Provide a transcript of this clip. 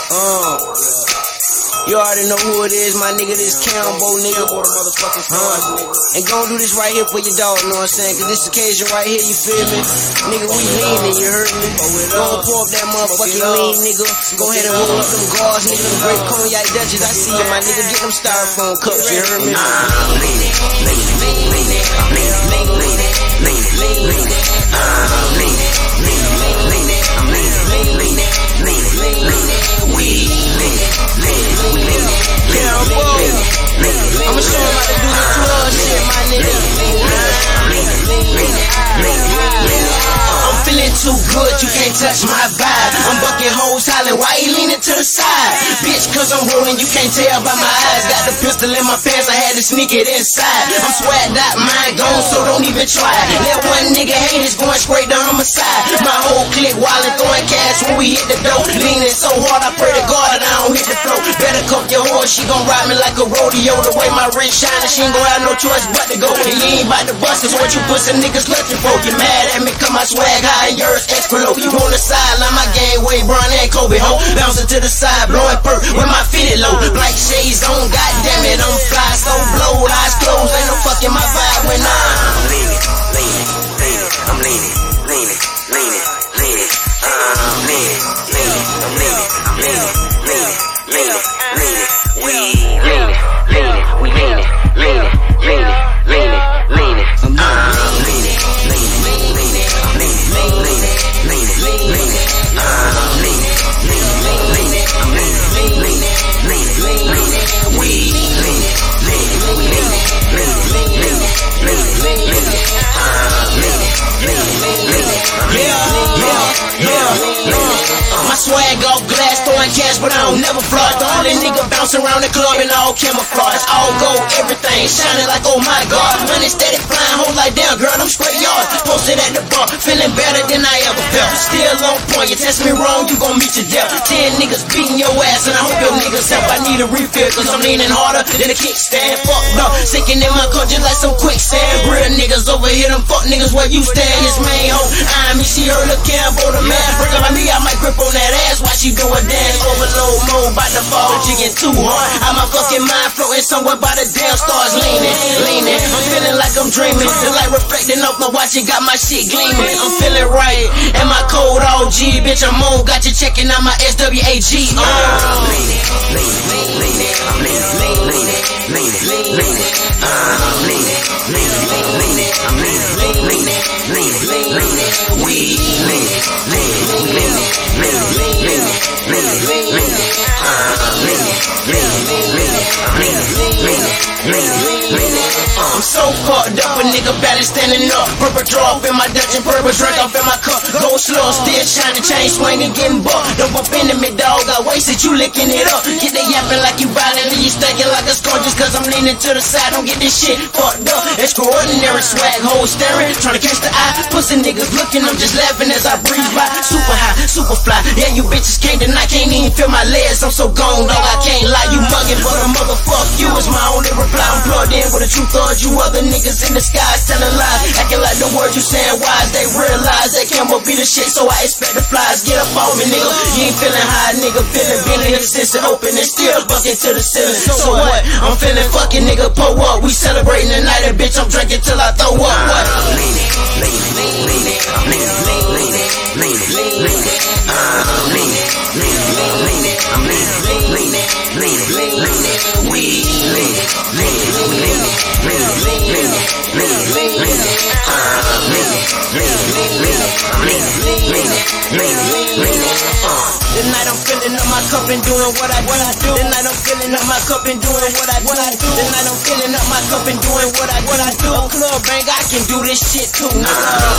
You already know who it is, my nigga, this Cambo, nigga. And gon' do this right here for your dog, know what I'm saying? Cause this occasion right here, you feel me? Nigga, we leanin', you heard me? Gon' pour up that motherfucking lean, nigga. Go ahead and roll up them guards, nigga. Them great cognac Dutchess, I see you, my nigga. Get them styrofoam cups, you heard me? I'ma show him how to do the club shit, my nigga. I'm feeling too good, you can't touch my vibe. I'm bucking hoes, hollering, why you leaning to the side? Bitch, cause I'm rolling, you can't tell by my eyes. Got the pistol in my pants, I had to sneak it inside. I'm swagged out, mine gone, so don't even try. Let one nigga hate, it's going straight to homicide. My whole clique wildin', throwing cash when we hit the door. Leaning so hard, I pray to God that I don't hit the floor. Better cuff your horse, she gon' ride me like a rodeo. The way my wrist shining, she ain't gon' have no choice but to go. And you ain't bout to bust, cause what you pussy niggas looking for. You mad at me, cause my swag high and yours extra low. You on the sideline, my game way Bron and Kobe, ho. Bouncing to the side, blowing perk with my fitted low. Black shades on, goddamn it, I'm fly so blow. Eyes closed, ain't no fucking my vibe when I'm leaning. I'm leaning. My swag off glass, throwing cash, but I don't never floss. The only nigga bouncing around the club in all camouflage. All gold, everything shining like oh my god. Money steady flying, hold like damn girl, I'm straight yards. Posted at the bar, feeling better than I ever felt. Still on point, you test me wrong, you gon' meet your death. 10 niggas beating your ass, and I hope your niggas help. I need a refill, cause I'm leaning harder than a kickstand. Fuck no, sinking in my car just like some quicksand. Real niggas over here, them fuck niggas where you stand. This main hoe, I'm she heard the Cambo, the man. Break up on me, I might grip on that ass while she do a dance. Overload mode, bout to fall, jigging too hard. How my fucking mind floating somewhere by the damn stars, leaning. I'm feeling like I'm dreaming. The light reflecting off my watch, it got my shit gleaming. I'm feeling right, and my code all G, bitch, I'm on. Got you checking out my SWAG. I'm so fucked up, a nigga barely standing up. Purple draw up in my Dutch and purple drink off in my cup. Go slow, still shining, chain swinging, getting bucked. Don't bump into me, dog, I wasted you licking it up. Get the yapping like you violent, and you stinking like a scorch. Just cause I'm leaning to the side, don't get this shit fucked up. Extraordinary swag, hoes staring, trying to catch the eye. Pussy niggas looking, I'm just laughing as I breeze by. Super high, super fly, yeah, you bitches can't deny. Can't even feel my legs, I'm so gone, dog, I can't lie. You mugging, but a motherfuck you is my only reply. I'm plugged in with a true thug. You other niggas in the skies telling lies, acting like the words you saying wise. They realize they can't be the shit, so I expect the flies. Get up on me, nigga. You ain't feeling high, nigga. Feeling feeling the sense open and still bucket to the ceiling. So what? I'm feeling fucking, nigga. Pull up. We celebrating the night, and bitch, I'm drinking till I throw up. What? Tonight I'm filling up my cup and doing what I do. Tonight I'm filling up my cup and doing what I do. Tonight I'm filling up my cup and doing what I do. A club bang, I can do this shit too, nigga.